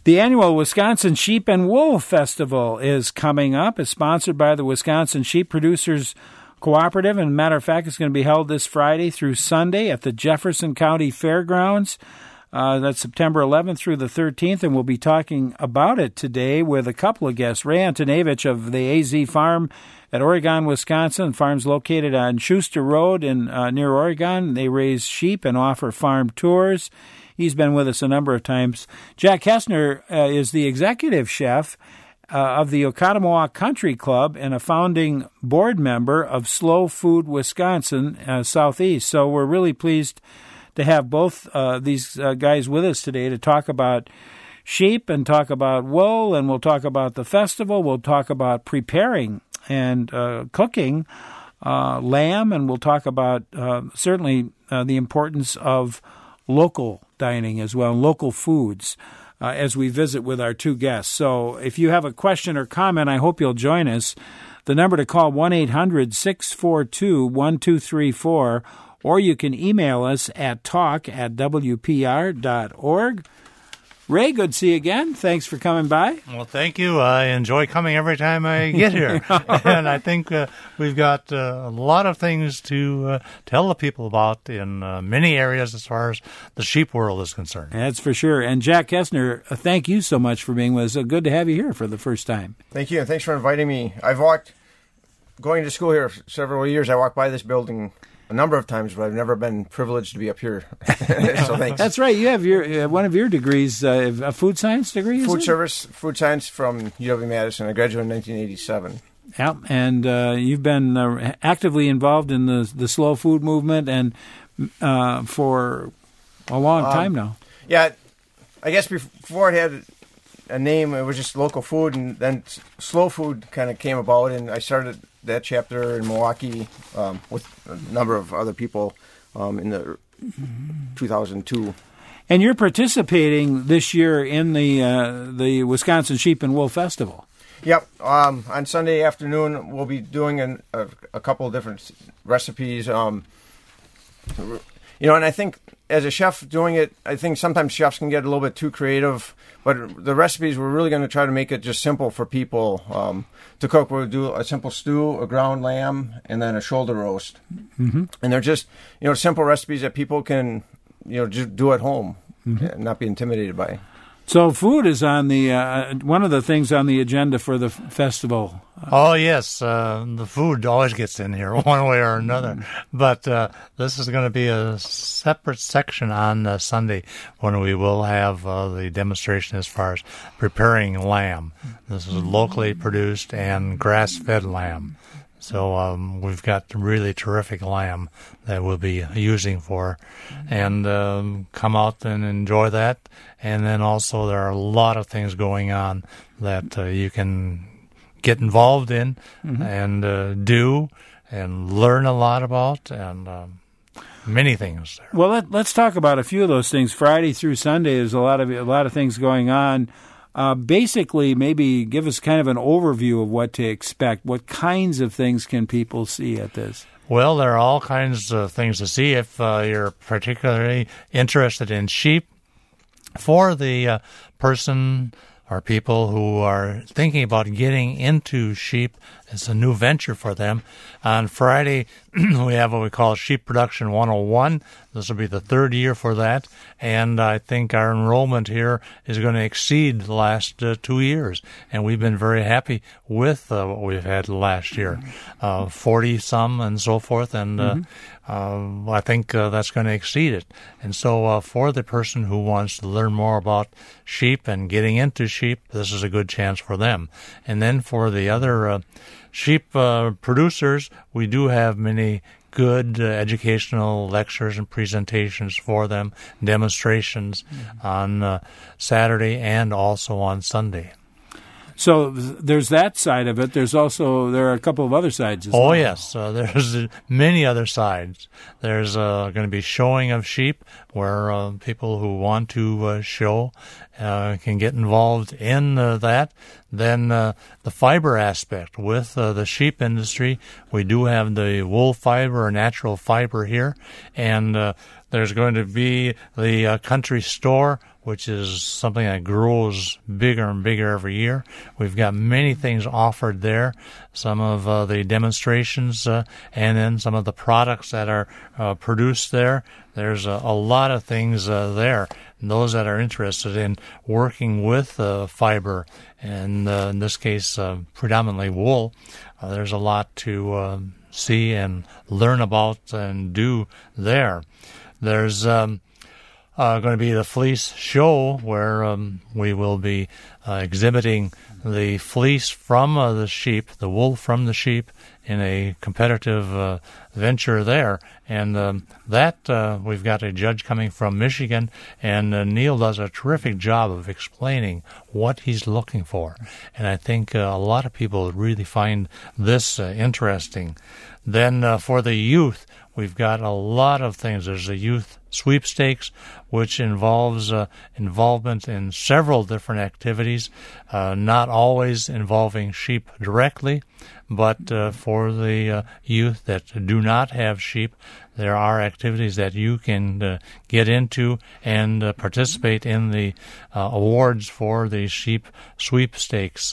The annual Wisconsin Sheep and Wool Festival is coming up. It's sponsored by the Wisconsin Sheep Producers Cooperative, and matter of fact, it's going to be held this Friday through Sunday at the Jefferson County Fairgrounds. That's September 11th through the 13th, and we'll be talking about it today with a couple of guests. Ray Antonevich of the AZ Farm at Oregon, Wisconsin. The farm's located on Schuster Road in near Oregon. They raise sheep and offer farm tours. He's been with us a number of times. Jack Kessner is the executive chef of the Oconomowoc Country Club and a founding board member of Slow Food Wisconsin Southeast. So we're really pleased to have both these guys with us today to talk about sheep and talk about wool, and we'll talk about the festival. We'll talk about preparing and cooking lamb, and we'll talk about certainly the importance of local dining as well, local foods, as we visit with our two guests. So if you have a question or comment, I hope you'll join us. The number to call, 1-800-642-1234, or you can email us at talk@wpr.org. Ray, good to see you again. Thanks for coming by. Well, thank you. I enjoy coming every time I get here. And I think we've got a lot of things to tell the people about in many areas as far as the sheep world is concerned. That's for sure. And Jack Kessner, thank you so much for being with us. Good to have you here for the first time. Thank you, and thanks for inviting me. Going to school here for several years, I walked by this building a number of times, but I've never been privileged to be up here. So thanks. That's right. You have your one of your degrees, a food science degree, food science from UW-Madison. I graduated in 1987. Yeah, and you've been actively involved in the slow food movement and for a long time now. Yeah, I guess before it had a name, it was just local food, and then slow food kind of came about, and I started that chapter in Milwaukee with a number of other people in the 2002. And you're participating this year in the Wisconsin Sheep and Wool Festival. Yep. On Sunday afternoon, we'll be doing a couple of different recipes. And I think as a chef doing it, I think sometimes chefs can get a little bit too creative. But the recipes, we're really going to try to make it just simple for people to cook. We'll do a simple stew, a ground lamb, and then a shoulder roast. Mm-hmm. And they're just, simple recipes that people can, just do at home and not be intimidated by. So food is on the one of the things on the agenda for the festival. Oh, yes. The food always gets in here one way or another. But this is going to be a separate section on Sunday when we will have the demonstration as far as preparing lamb. This is locally produced and grass-fed lamb. So we've got really terrific lamb that we'll be using for, and come out and enjoy that. And then also there are a lot of things going on that you can get involved in and do and learn a lot about, and many things there. Well, let's talk about a few of those things. Friday through Sunday, there's a lot of things going on. Basically, maybe give us kind of an overview of what to expect. What kinds of things can people see at this? Well, there are all kinds of things to see if you're particularly interested in sheep. For the person or people who are thinking about getting into sheep, it's a new venture for them. On Friday, we have what we call Sheep Production 101. This will be the third year for that, and I think our enrollment here is going to exceed the last 2 years, and we've been very happy with what we've had last year, 40-some and so forth, and I think that's going to exceed it. And so for the person who wants to learn more about sheep and getting into sheep, this is a good chance for them. And then for the other sheep producers, we do have many good educational lectures and presentations for them, demonstrations on Saturday and also on Sunday. So there's that side of it. There are a couple of other sides as well. Oh, yes. There's many other sides. There's going to be showing of sheep where people who want to show can get involved in that. Then the fiber aspect with the sheep industry. We do have the wool fiber or natural fiber here, and there's going to be the country store which is something that grows bigger and bigger every year. We've got many things offered there, some of the demonstrations and then some of the products that are produced there. There's a lot of things there. And those that are interested in working with fiber, and in this case predominantly wool, there's a lot to see and learn about and do there. There's going to be the fleece show where we will be exhibiting the fleece from the sheep, the wool from the sheep, in a competitive venture there. And that we've got a judge coming from Michigan, and Neil does a terrific job of explaining what he's looking for. And I think a lot of people really find this interesting. Then for the youth, we've got a lot of things. There's a youth sweepstakes, which involves involvement in several different activities, not always involving sheep directly, but for the youth that do not have sheep, there are activities that you can get into and participate in the awards for the sheep sweepstakes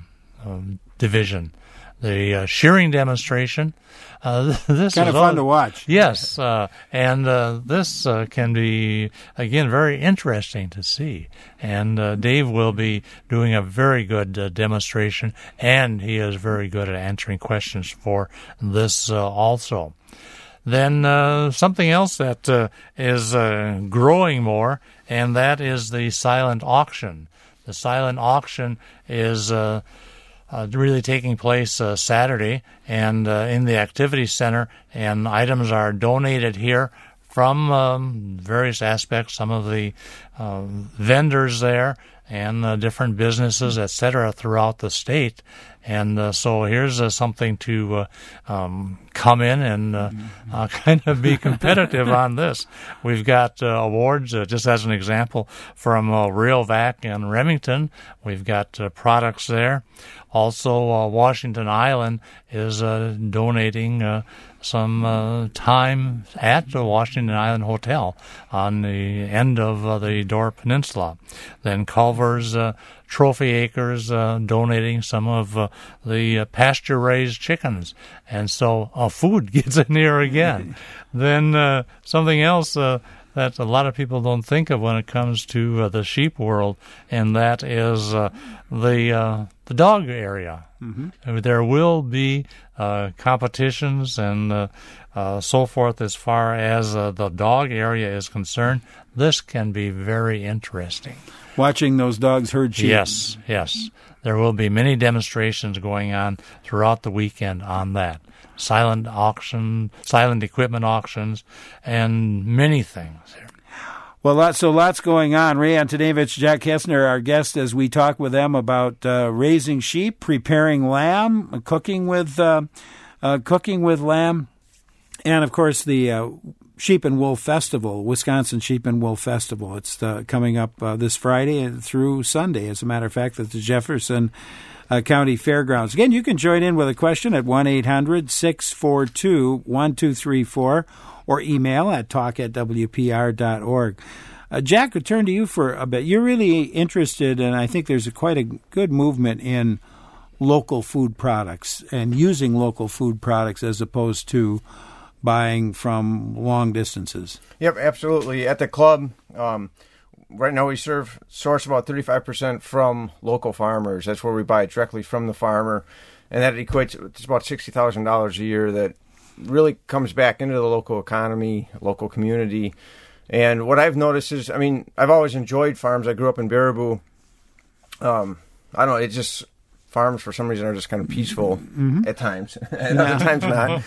division. The shearing demonstration. This kind is of fun to watch. Yes, and this can be, again, very interesting to see. And Dave will be doing a very good demonstration, and he is very good at answering questions for this also. Then something else that is growing more, and that is the silent auction. The silent auction is really taking place Saturday, and in the activity center, and items are donated here from various aspects, some of the vendors there, and different businesses, etc., throughout the state. And so here's something to come in and kind of be competitive on this. We've got awards, just as an example, from Railvac and Remington. We've got products there. Also, Washington Island is donating some time at the Washington Island Hotel on the end of the Door Peninsula. Then Culver's Trophy Acres donating some of the pasture-raised chickens. And so food gets in here again. Then something else that a lot of people don't think of when it comes to the sheep world, and that is the dog area. Mm-hmm. There will be competitions and so forth as far as the dog area is concerned. This can be very interesting. Watching those dogs herd sheep. Yes, yes. There will be many demonstrations going on throughout the weekend on that. Silent auction, silent equipment auctions, and many things here. Well, lots going on. Ray Antonevich, Jack Kessner, our guest, as we talk with them about raising sheep, preparing lamb, cooking with lamb, and of course the Sheep and Wool Festival, Wisconsin Sheep and Wool Festival. It's coming up this Friday through Sunday, as a matter of fact, at the Jefferson County Fairgrounds. Again, you can join in with a question at 1-800-642-1234 or email at talk@wpr.org. Jack, I'll turn to you for a bit. You're really interested, and I think there's quite a good movement in local food products and using local food products as opposed to buying from long distances. Yep, absolutely. At the club, right now we source about 35% from local farmers. That's where we buy it directly from the farmer, and that equates to about $60,000 a year that really comes back into the local economy, local community. And what I've noticed is, I mean, I've always enjoyed farms. I grew up in Baraboo. I don't know, it's just farms for some reason are just kind of peaceful at times, and other times not.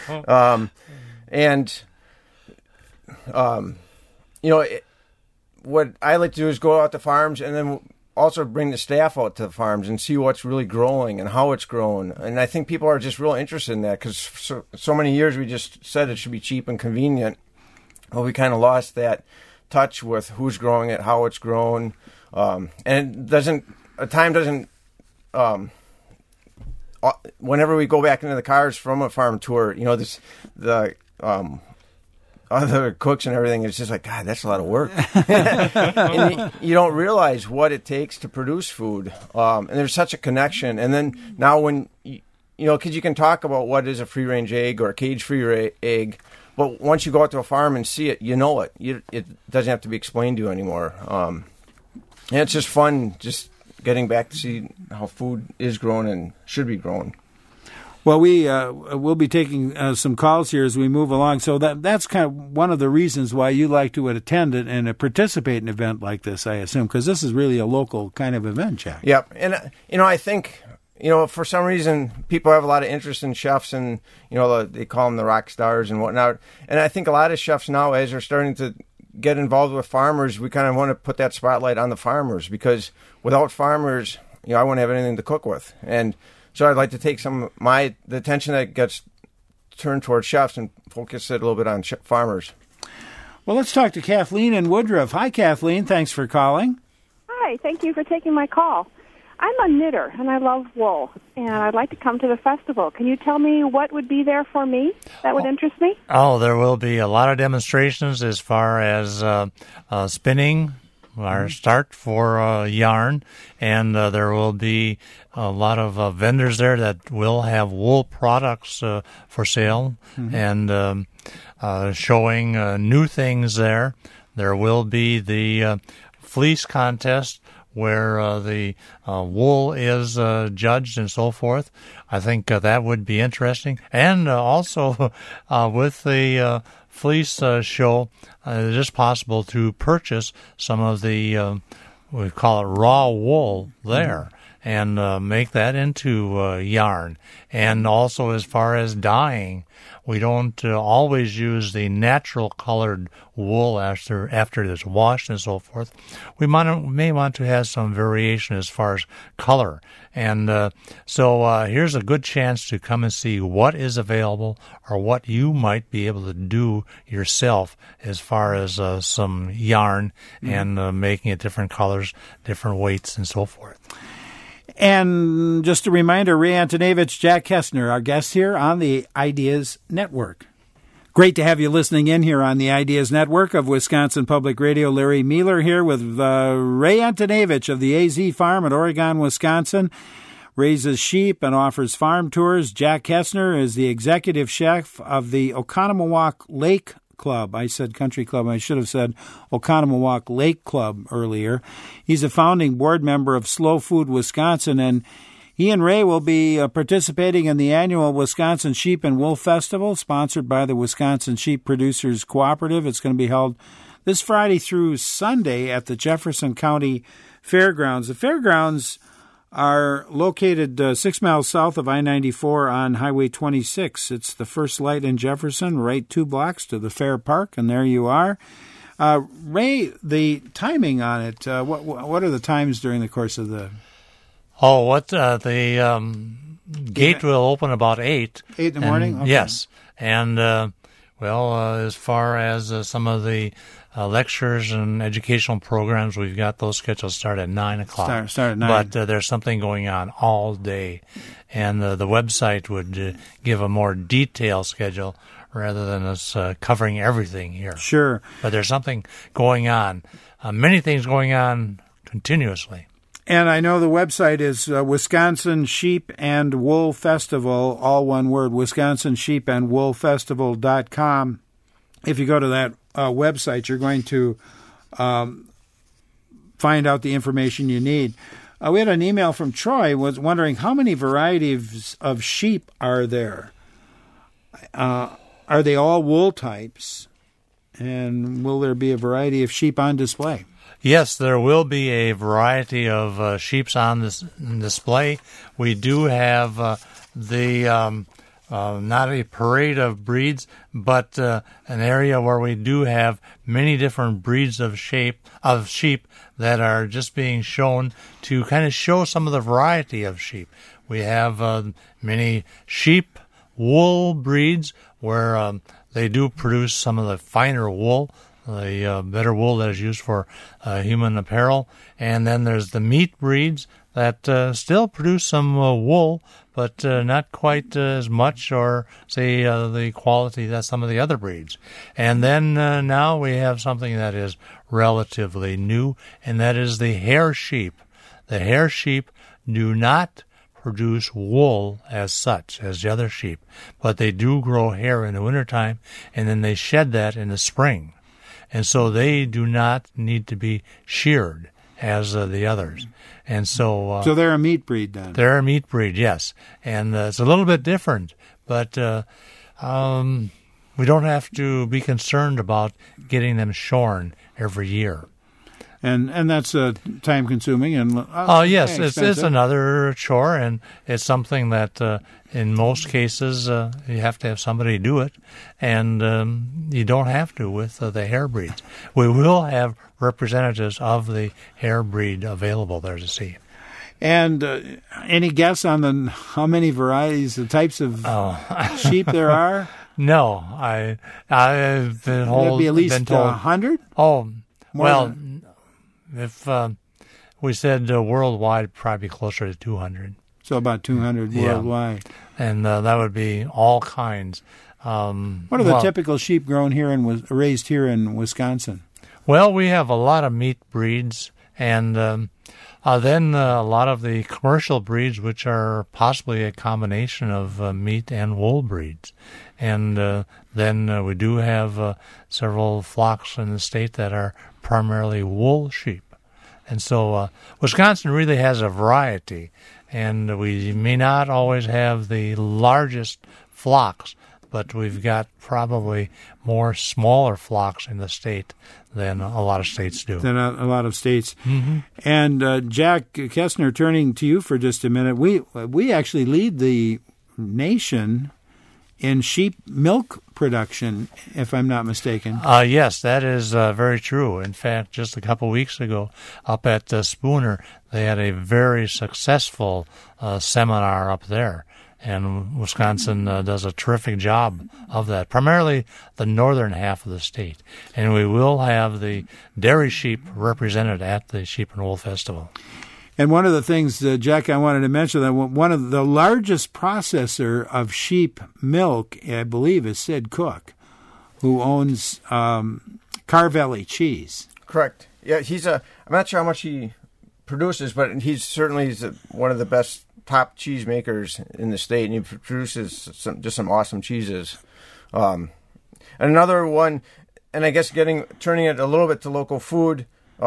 What I like to do is go out to farms and then also bring the staff out to the farms and see what's really growing and how it's growing. And I think people are just real interested in that because so many years we just said it should be cheap and convenient. Well, we kind of lost that touch with who's growing it, how it's grown. And whenever we go back into the cars from a farm tour, other cooks and everything, it's just like, God, that's a lot of work. And you don't realize what it takes to produce food. And there's such a connection. And then now when, because you can talk about what is a free-range egg or a cage-free egg, but once you go out to a farm and see it, you know it. It doesn't have to be explained to you anymore. And it's just fun just getting back to see how food is grown and should be grown. Well, we'll be taking some calls here as we move along. So that's kind of one of the reasons why you like to attend and participate in an event like this, I assume, because this is really a local kind of event, Jack. Yep. And, I think, for some reason, people have a lot of interest in chefs and, they call them the rock stars and whatnot. And I think a lot of chefs now, as they're starting to get involved with farmers, we kind of want to put that spotlight on the farmers, because without farmers, I wouldn't have anything to cook with. And so I'd like to take some of the attention that gets turned towards chefs and focus it a little bit on farmers. Well, let's talk to Kathleen in Woodruff. Hi, Kathleen. Thanks for calling. Hi. Thank you for taking my call. I'm a knitter, and I love wool, and I'd like to come to the festival. Can you tell me what would be there for me that would interest me? Oh, there will be a lot of demonstrations as far as spinning, our start for yarn, and there will be a lot of vendors there that will have wool products for sale and showing new things there. There will be the fleece contest where the wool is judged and so forth. I think that would be interesting. And also with the fleece show, it is possible to purchase some of the, we call it raw wool there, and make that into yarn. And also as far as dyeing, we don't always use the natural colored wool after it's washed and so forth. We may want to have some variation as far as color. And so here's a good chance to come and see what is available or what you might be able to do yourself as far as some yarn and making it different colors, different weights, and so forth. And just a reminder, Ray Antonevich, Jack Kessner, our guests here on the Ideas Network. Great to have you listening in here on the Ideas Network of Wisconsin Public Radio. Larry Mueller here with Ray Antonevich of the AZ Farm at Oregon, Wisconsin. Raises sheep and offers farm tours. Jack Kessner is the executive chef of the Oconomowoc Lake Club. I said country club. I should have said Oconomowoc Lake Club earlier. He's a founding board member of Slow Food Wisconsin, and he and Ray will be participating in the annual Wisconsin Sheep and Wool Festival, sponsored by the Wisconsin Sheep Producers Cooperative. It's going to be held this Friday through Sunday at the Jefferson County Fairgrounds. The fairgrounds are located 6 miles south of I-94 on Highway 26. It's the first light in Jefferson, right 2 blocks to the Fair Park, and there you are. Ray, the timing on it, what are the times during the course of the... Oh, the gate will open about 8. 8 in the morning? Okay. Yes. And, as far as some of the lectures and educational programs, we've got those scheduled start at 9 o'clock. Start at 9. But there's something going on all day. And the website would give a more detailed schedule rather than us covering everything here. Sure. But there's something going on, many things going on continuously. And I know the website is Wisconsin Sheep and Wool Festival, all one word, wisconsinsheepandwoolfestival.com. If you go to that website, you're going to find out the information you need. We had an email from Troy was wondering how many varieties of sheep are there? Are they all wool types? And will there be a variety of sheep on display? Yes, there will be a variety of sheeps on this display. We do have not a parade of breeds, but an area where we do have many different breeds of sheep that are just being shown to kind of show some of the variety of sheep. We have many sheep wool breeds where they do produce some of the finer wool the better wool that is used for human apparel. And then there's the meat breeds that still produce some wool, but not quite as much, or say the quality that some of the other breeds. And then now we have something that is relatively new, and that is the hair sheep. The hair sheep do not produce wool as such as the other sheep, but they do grow hair in the wintertime, and then they shed that in the spring. And so they do not need to be sheared as the others. And so so they're a meat breed then? They're a meat breed, yes. And it's a little bit different, but we don't have to be concerned about getting them shorn every year. And that's time-consuming and yes, it's another chore, and it's something that in most cases you have to have somebody do it, and you don't have to with the hair breeds. We will have representatives of the hair breed available there to see. And any guess on how many varieties, the types of sheep there are? No, I've been told. Would it be at least 100? Oh, well. If we said worldwide, probably closer to 200. So about 200 worldwide. And that would be all kinds. What are the typical sheep grown here and raised here in Wisconsin? Well, we have a lot of meat breeds, and then a lot of the commercial breeds, which are possibly a combination of meat and wool breeds. And then we do have several flocks in the state that are primarily wool sheep. And so Wisconsin really has a variety, and we may not always have the largest flocks, but we've got probably more smaller flocks in the state than a lot of states do. Than a lot of states. Mm-hmm. And Jack Kestner, turning to you for just a minute, we actually lead the nation in sheep milk production, if I'm not mistaken. Yes, that is very true. In fact, just a couple weeks ago, up at Spooner, they had a very successful seminar up there. And Wisconsin does a terrific job of that, primarily the northern half of the state. And we will have the dairy sheep represented at the Sheep and Wool Festival. And one of the things, Jack, I wanted to mention that one of the largest processor of sheep milk, I believe, is Sid Cook, who owns Carvelli Cheese. Correct. Yeah, I'm not sure how much he produces, but he's certainly one of the best top cheese makers in the state, and he produces some awesome cheeses. And another one, and I guess turning it a little bit to local food.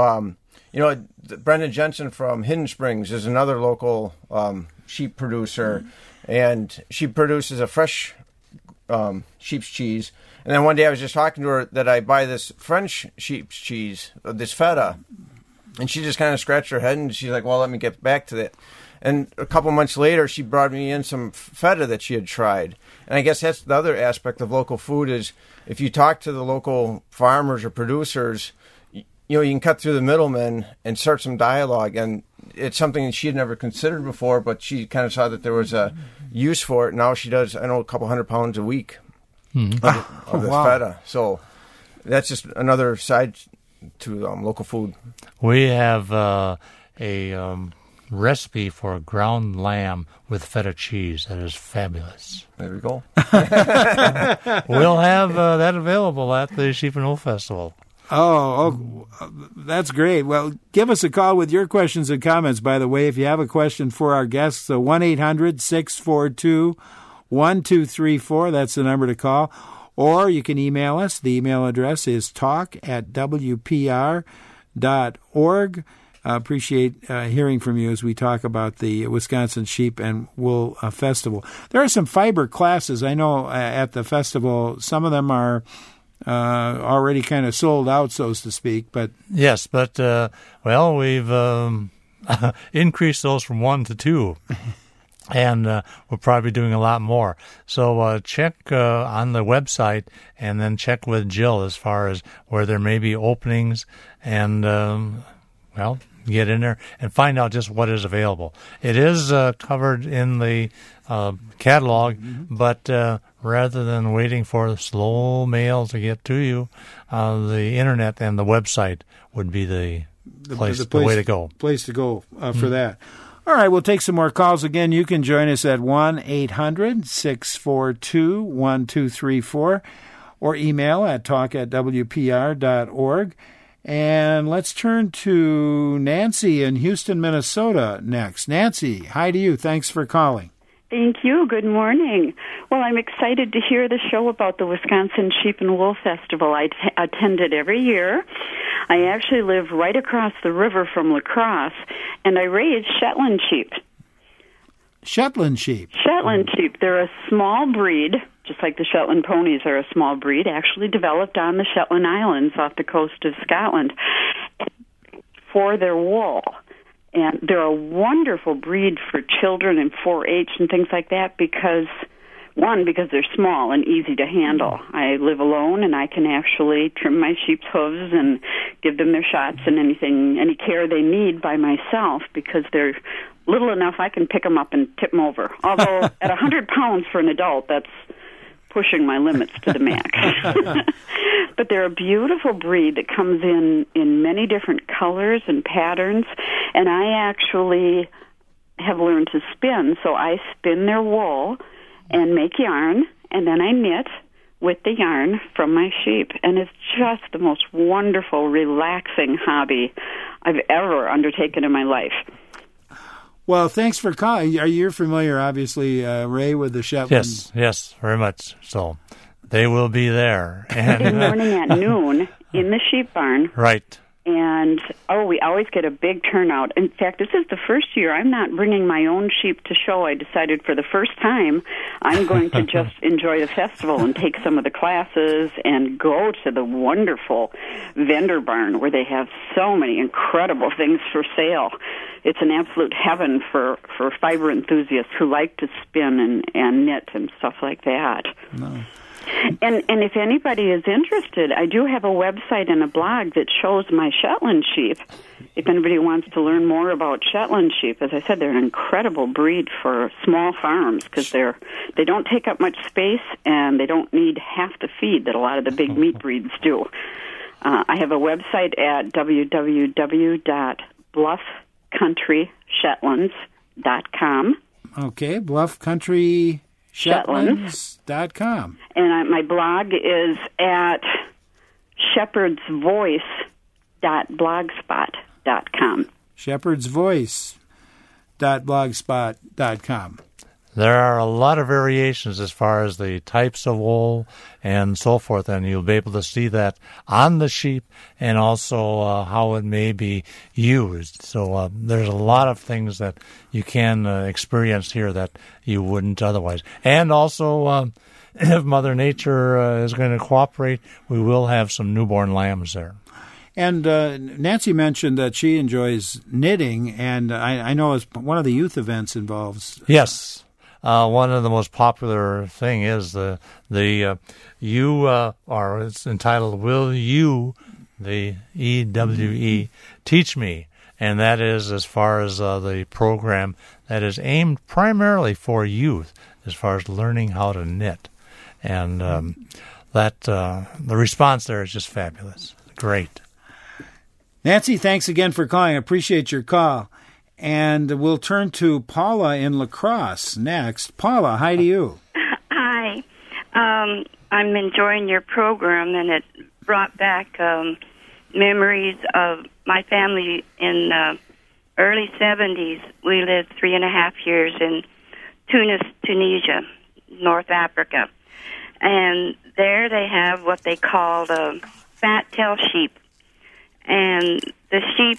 Brenda Jensen from Hidden Springs is another local sheep producer, and she produces a fresh sheep's cheese. And then one day I was just talking to her that I buy this French sheep's cheese, this feta, and she just kind of scratched her head, and she's like, well, let me get back to that. And a couple months later, she brought me in some feta that she had tried. And I guess that's the other aspect of local food is if you talk to the local farmers or producers, you can cut through the middlemen and start some dialogue. And it's something that she had never considered before, but she kind of saw that there was a use for it. Now she does, a couple 100 pounds a week of this feta. So that's just another side to local food. We have a recipe for ground lamb with feta cheese that is fabulous. There we go. We'll have that available at the Sheep and Wool Festival. Oh, that's great. Well, give us a call with your questions and comments, by the way, if you have a question for our guests. So 1-800-642-1234. That's the number to call. Or you can email us. The email address is talk@wpr.org. Appreciate hearing from you as we talk about the Wisconsin Sheep and Wool Festival. There are some fiber classes. I know at the festival, some of them are already kind of sold out, so to speak. But yes, but we've increased those from 1 to 2. And we're probably doing a lot more. So check on the website and then check with Jill as far as where there may be openings. And, get in there and find out just what is available. It is covered in the catalog, but rather than waiting for the slow mail to get to you, the internet and the website would be the way to go. Place to go for that. All right, we'll take some more calls. Again, you can join us at 1-800-642-1234 or email at talk@wpr.org. And let's turn to Nancy in Houston, Minnesota next. Nancy, hi to you. Thanks for calling. Thank you. Good morning. Well, I'm excited to hear the show about the Wisconsin Sheep and Wool Festival. I attend it every year. I actually live right across the river from La Crosse, and I raise Shetland sheep. Shetland sheep? Shetland sheep. They're a small breed, just like the Shetland ponies are a small breed, actually developed on the Shetland Islands off the coast of Scotland for their wool. And they're a wonderful breed for children and 4-H and things like that because they're small and easy to handle. I live alone, and I can actually trim my sheep's hooves and give them their shots and any care they need by myself because they're little enough I can pick them up and tip them over. Although at 100 pounds for an adult, that's pushing my limits to the max. But they're a beautiful breed that comes in many different colors and patterns, and I actually have learned to spin, so I spin their wool and make yarn, and then I knit with the yarn from my sheep, and it's just the most wonderful, relaxing hobby I've ever undertaken in my life. Well, thanks for calling. You're familiar, obviously, Ray, with the Shetland. Yes, very much so. They will be there. Every morning at noon in the sheep barn. Right. And, we always get a big turnout. In fact, this is the first year I'm not bringing my own sheep to show. I decided for the first time I'm going to just enjoy the festival and take some of the classes and go to the wonderful vendor barn where they have so many incredible things for sale. It's an absolute heaven for fiber enthusiasts who like to spin and knit and stuff like that. No. And if anybody is interested, I do have a website and a blog that shows my Shetland sheep. If anybody wants to learn more about Shetland sheep, as I said, they're an incredible breed for small farms because they don't take up much space and they don't need half the feed that a lot of the big meat breeds do. I have a website at www.bluffcountryshetlands.com. Okay, bluffcountryshetlands.com. And my blog is at shepherdsvoice.blogspot.com. shepherdsvoice.blogspot.com. There are a lot of variations as far as the types of wool and so forth, and you'll be able to see that on the sheep and also how it may be used. So there's a lot of things that you can experience here that you wouldn't otherwise. And also, if Mother Nature is going to cooperate, we will have some newborn lambs there. And Nancy mentioned that she enjoys knitting, and I know as one of the youth events involves... Yes. One of the most popular thing is it's entitled "Will You," the EWE, teach me, and that is as far as the program that is aimed primarily for youth, as far as learning how to knit, and the response there is just fabulous, great. Nancy, thanks again for calling. I appreciate your call. And we'll turn to Paula in La Crosse next. Paula, hi to you. Hi. I'm enjoying your program, and it brought back memories of my family in the early 70s. We lived 3.5 years in Tunis, Tunisia, North Africa. And there they have what they call the fat-tail sheep. And the sheep...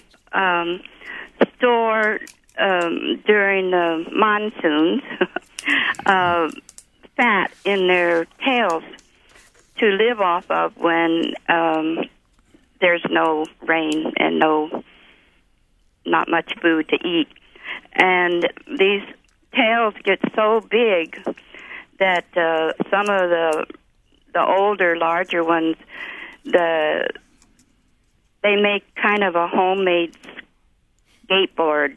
store during the monsoons fat in their tails to live off of when there's no rain and not much food to eat. And these tails get so big that some of the older, larger ones, they make kind of a homemade skateboard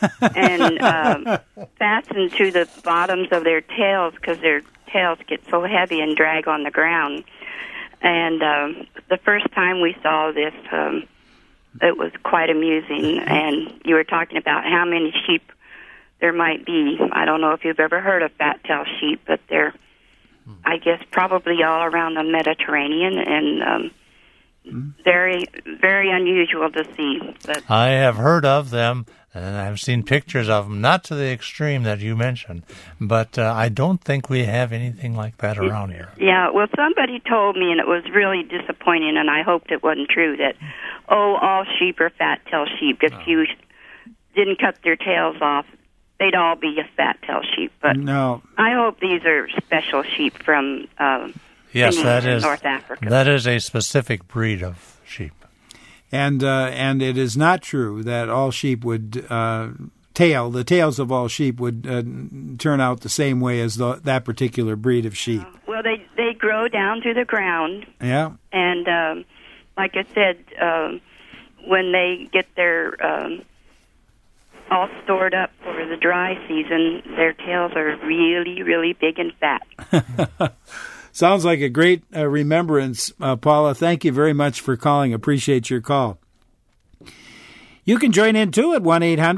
and fastened to the bottoms of their tails because their tails get so heavy and drag on the ground. And the first time we saw this, it was quite amusing. And you were talking about how many sheep there might be. I don't know if you've ever heard of fat-tailed sheep, but they're, I guess, probably all around the Mediterranean, and very, very unusual to see. But I have heard of them, and I've seen pictures of them, not to the extreme that you mentioned, but I don't think we have anything like that around here. Yeah, well, somebody told me, and it was really disappointing, and I hoped it wasn't true, that, all sheep are fat-tailed sheep. If you didn't cut their tails off, they'd all be a fat-tailed sheep. But no. I hope these are special sheep from yes, that is North Africa. That is a specific breed of sheep. And it is not true that all sheep would the tails of all sheep would turn out the same way as that particular breed of sheep. Well, they grow down to the ground. Yeah. And like I said, when they get their all stored up for the dry season, their tails are really, really big and fat. Sounds like a great remembrance, Paula. Thank you very much for calling. Appreciate your call. You can join in, too, at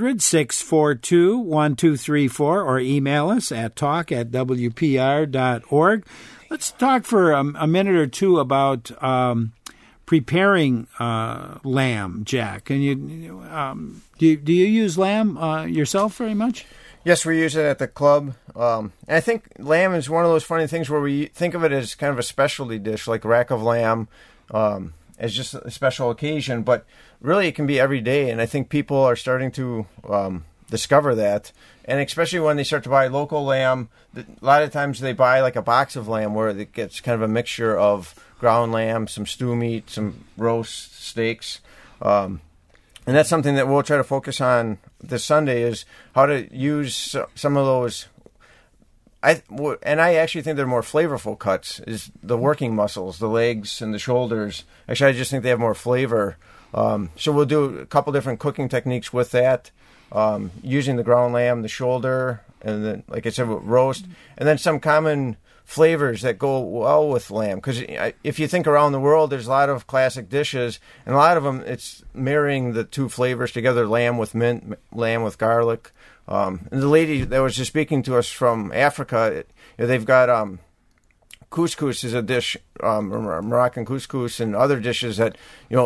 1-800-642-1234 or email us at talk@wpr.org. Let's talk for a minute or two about preparing lamb, Jack. Can you do you use lamb yourself very much? Yes, we use it at the club. And I think lamb is one of those funny things where we think of it as kind of a specialty dish, like rack of lamb, as just a special occasion. But really, it can be every day. And I think people are starting to discover that. And especially when they start to buy local lamb, a lot of times they buy like a box of lamb where it gets kind of a mixture of ground lamb, some stew meat, some roast steaks. And that's something that we'll try to focus on this Sunday, is how to use some of those. I actually think they're more flavorful cuts, is the working muscles, the legs and the shoulders. Actually, I just think they have more flavor. So we'll do a couple different cooking techniques with that, using the ground lamb, the shoulder, and then, like I said, roast, and then some common flavors that go well with lamb. Because if you think around the world, there's a lot of classic dishes, and a lot of them, it's marrying the two flavors together, lamb with mint, lamb with garlic. And the lady that was just speaking to us from Africa, they've got couscous is a dish, Moroccan couscous, and other dishes that,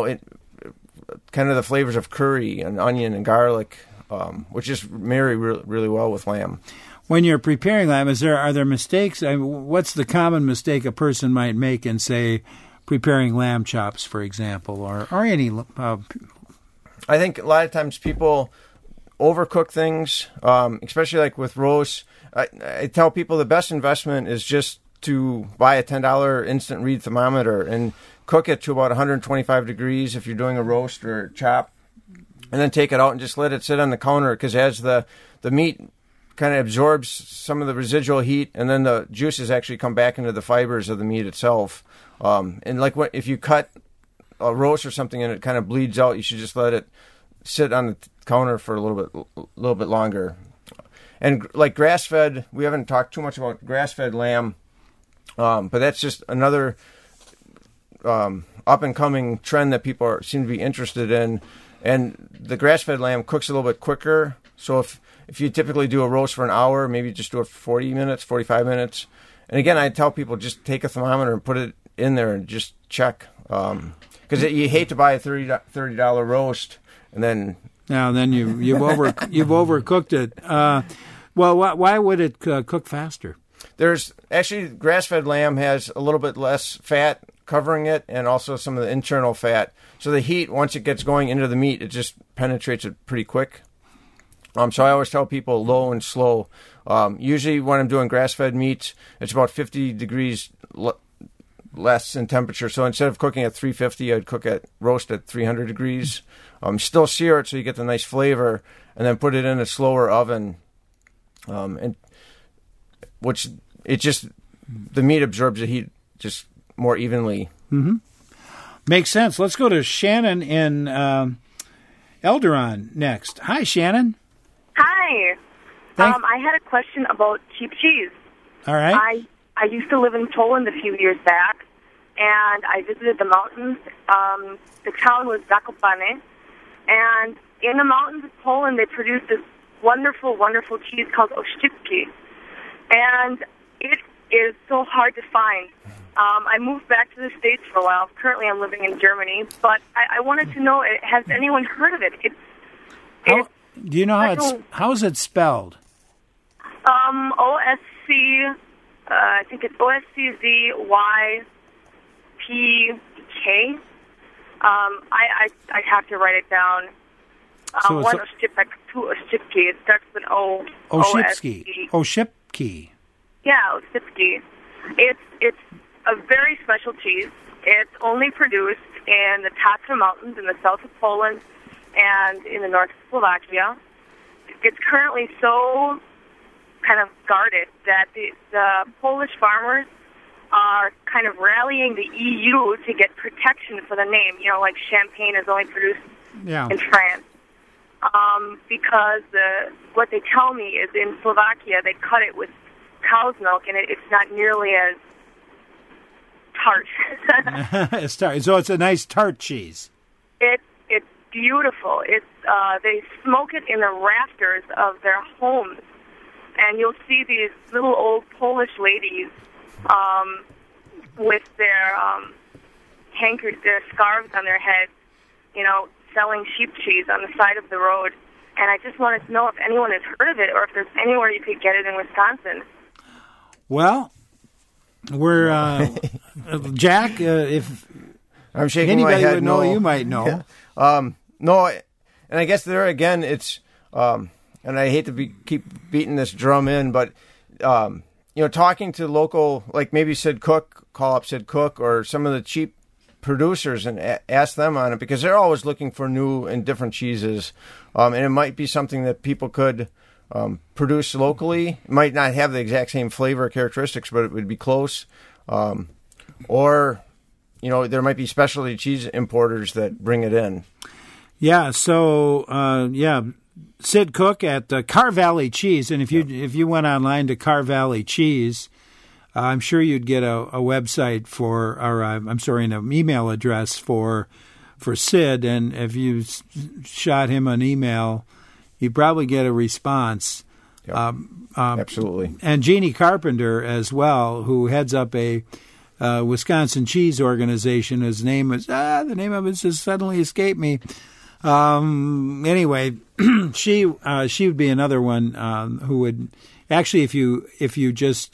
kind of the flavors of curry and onion and garlic, which just marry really well with lamb. When you're preparing lamb, are there mistakes? What's the common mistake a person might make in, say, preparing lamb chops, for example, or any? I think a lot of times people overcook things, especially like with roast. I tell people the best investment is just to buy a $10 instant read thermometer and cook it to about 125 degrees if you're doing a roast or a chop, and then take it out and just let it sit on the counter, because as the meat kind of absorbs some of the residual heat, and then the juices actually come back into the fibers of the meat itself. And like if you cut a roast or something and it kind of bleeds out, you should just let it sit on the counter for a little bit longer. And like grass-fed, we haven't talked too much about grass-fed lamb, but that's just another up-and-coming trend that people seem to be interested in. And the grass-fed lamb cooks a little bit quicker. So if you typically do a roast for an hour, maybe just do it for 40 minutes, 45 minutes. And again, I tell people just take a thermometer and put it in there and just check. Because you hate to buy a $30 roast and then... Now then you've overcooked it. Well, why would it cook faster? There's actually, grass-fed lamb has a little bit less fat covering it, and also some of the internal fat. So the heat, once it gets going into the meat, it just penetrates it pretty quick. So I always tell people low and slow. Usually when I'm doing grass-fed meats, it's about 50 degrees less in temperature. So instead of cooking at 350, I'd roast at 300 degrees. Still sear it so you get the nice flavor, and then put it in a slower oven, and which the meat absorbs the heat just more evenly. Mm-hmm. Makes sense. Let's go to Shannon Elderon next. Hi, Shannon. Hi. I had a question about cheap cheese. All right. I used to live in Poland a few years back, and I visited the mountains. The town was Zakopane, and in the mountains of Poland, they produce this wonderful, wonderful cheese called Oszczypki, and it is so hard to find. I moved back to the States for a while. Currently, I'm living in Germany, but I wanted to know, has anyone heard of it? Do you know how is it spelled? OSC, I think it's OSCZYPK. I have to write it down. One Oszczypek, two Oszczypki. It starts with O. Oszczypki. Yeah, Oszczypki. It's a very special cheese. It's only produced in the Tatra Mountains in the south of Poland and in the north of Slovakia. It's currently so kind of guarded that the Polish farmers are kind of rallying the EU to get protection for the name. You know, like champagne is only produced in France. Because what they tell me is in Slovakia they cut it with cow's milk, and it's not nearly as tart. It's tart. So it's a nice tart cheese. It's beautiful. They smoke it in the rafters of their homes, and you'll see these little old Polish ladies with their their scarves on their heads, you know, selling sheep cheese on the side of the road. And I just wanted to know if anyone has heard of it or if there's anywhere you could get it in Wisconsin. Well, we're Jack. If I'm shaking anybody my head, would know, no. you might know. Yeah. No, and I guess there again, it's and I hate to keep beating this drum in, but you know, talking to local, like maybe Sid Cook, call up Sid Cook or some of the cheap producers and ask them on it, because they're always looking for new and different cheeses, and it might be something that people could produce locally. It might not have the exact same flavor characteristics, but it would be close. Or, you know, there might be specialty cheese importers that bring it in. Yeah. So Sid Cook at Car Valley Cheese, and if you went online to Car Valley Cheese, I'm sure you'd get a website an email address for Sid, and if you shot him an email, you'd probably get a response. Yep. Absolutely. And Jeannie Carpenter as well, who heads up a Wisconsin cheese organization. His name is the name of it just suddenly escaped me. Anyway, she would be another one who would actually, if you just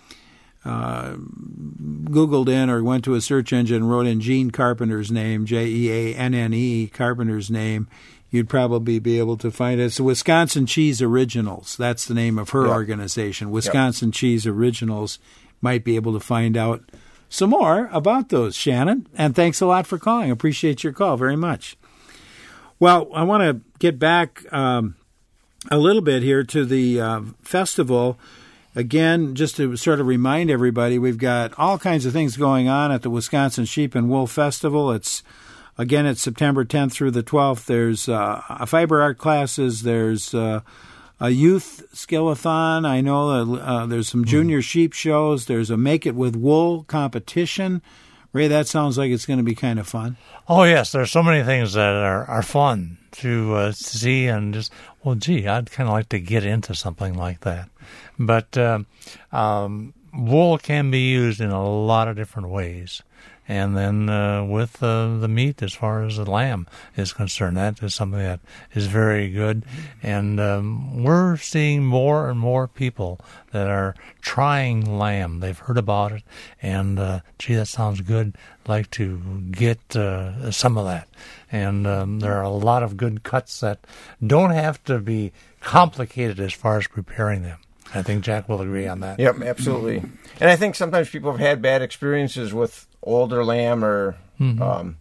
Googled in or went to a search engine and wrote in Jean Carpenter's name, Jeanne Carpenter's name, you'd probably be able to find it. It's Wisconsin Cheese Originals. That's the name of her organization. Wisconsin Cheese Originals. Might be able to find out some more about those, Shannon. And thanks a lot for calling. Appreciate your call very much. Well, I want to get back a little bit here to the festival. Again, just to sort of remind everybody, we've got all kinds of things going on at the Wisconsin Sheep and Wool Festival. It's September 10th through the 12th. There's fiber art classes. There's a youth skill-a-thon. I know there's some junior sheep shows. There's a Make It With Wool competition. Ray, that sounds like it's going to be kind of fun. Oh, yes. There's so many things that are fun to see and just, I'd kind of like to get into something like that. But wool can be used in a lot of different ways. And then with the meat, as far as the lamb is concerned, that is something that is very good. And we're seeing more and more people that are trying lamb. They've heard about it, and that sounds good. I'd like to get some of that. And there are a lot of good cuts that don't have to be complicated as far as preparing them. I think Jack will agree on that. Yep, absolutely. And I think sometimes people have had bad experiences with older lamb, or and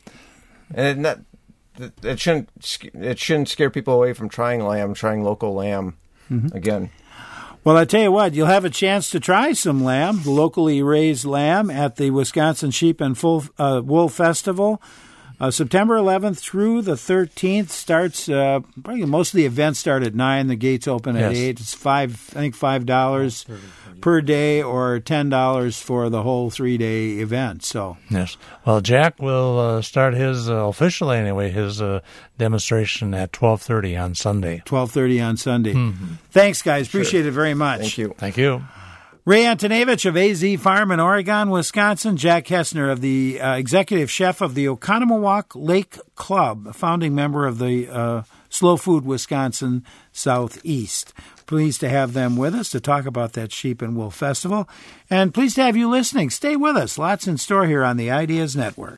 it shouldn't scare people away from trying local lamb again. Well, I tell you what, you'll have a chance to try some lamb, locally raised lamb, at the Wisconsin Sheep and Wool Festival. September 11th through the 13th starts. Probably most of the events start at 9. The gates open at 8. It's $5 per day, or $10 for the whole 3-day event. So yes. Well, Jack will start his officially anyway. His demonstration at 12:30 on Sunday. 12:30 on Sunday. Thanks, guys. Appreciate it very much. Thank you. Thank you. Ray Antonevich of AZ Farm in Oregon, Wisconsin. Jack Hessner of the executive chef of the Oconomowoc Lake Club, a founding member of the Slow Food Wisconsin Southeast. Pleased to have them with us to talk about that Sheep and Wool Festival. And pleased to have you listening. Stay with us. Lots in store here on the Ideas Network.